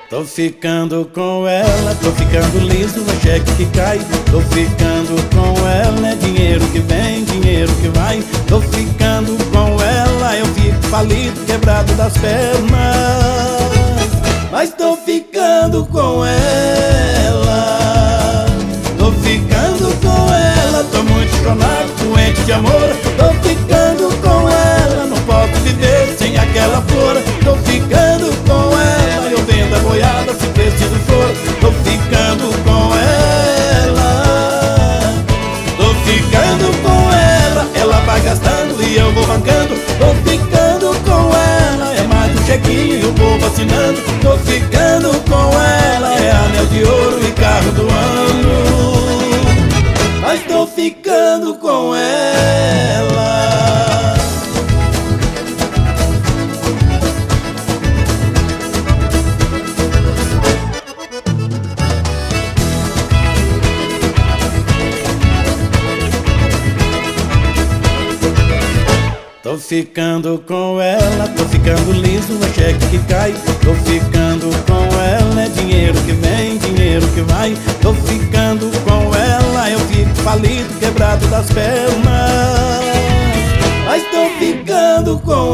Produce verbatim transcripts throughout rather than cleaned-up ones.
Tô ficando com ela, tô ficando liso, é cheque que cai. Tô ficando com ela, é dinheiro que vem, dinheiro que vai. Tô ficando com ela, eu fico falido, quebrado das pernas. Mas tô ficando com ela, tô ficando com ela. Tô muito chonado, doente de amor. Tô ficando com ela, não posso viver sem aquela flor. Tô ficando com ela, eu vendo a boiada se preciso for. Tô ficando com ela, tô ficando com ela. Ela vai gastando e eu vou bancando. Tô ficando com ela, é mais um chequinho e o povo assinando. Tô ficando com ela, é anel de ouro e carro do ano. Mas tô ficando com ela. Tô ficando com ela, tô ficando liso, é cheque que cai. Tô ficando com ela, é dinheiro que vem, dinheiro que vai. Tô ficando com ela, eu fico falido, quebrado das pernas. Mas tô ficando com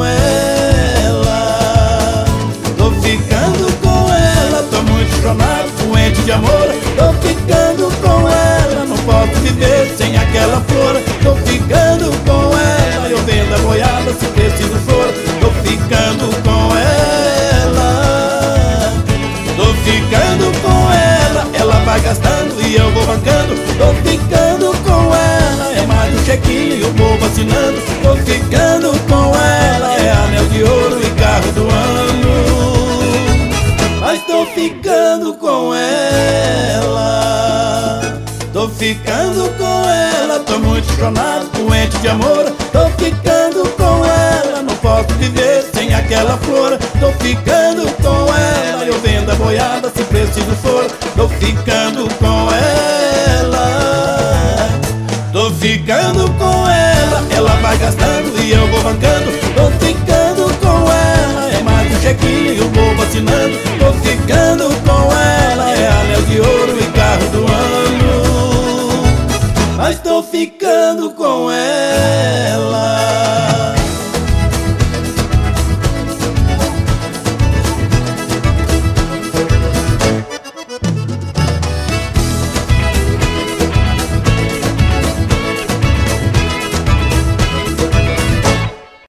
ela, tô ficando com ela. Tô muito chonado, doente de amor. Tô ficando com ela, não posso viver sem aquela flor. Tô ficando com ela, eu vendo a boiada se preciso for. Tô ficando com ela, tô ficando com ela. Ela vai gastando e eu vou bancando. Tô ficando com ela, é mais um chequinho e o povo assinando. Tô ficando com ela, é anel de ouro e carro do ano. Mas tô ficando com ela, tô ficando com ela. Tô muito chonado, doente de amor. Tô ficando com ela, não posso viver sem aquela flor. Tô ficando com ela, eu vendo a boiada se preciso for. Tô ficando com ela, tô ficando com ela. Ela vai gastando e eu vou bancando. Tô ficando com ela, é mais um chequinho e o povo assinando. Tô ficando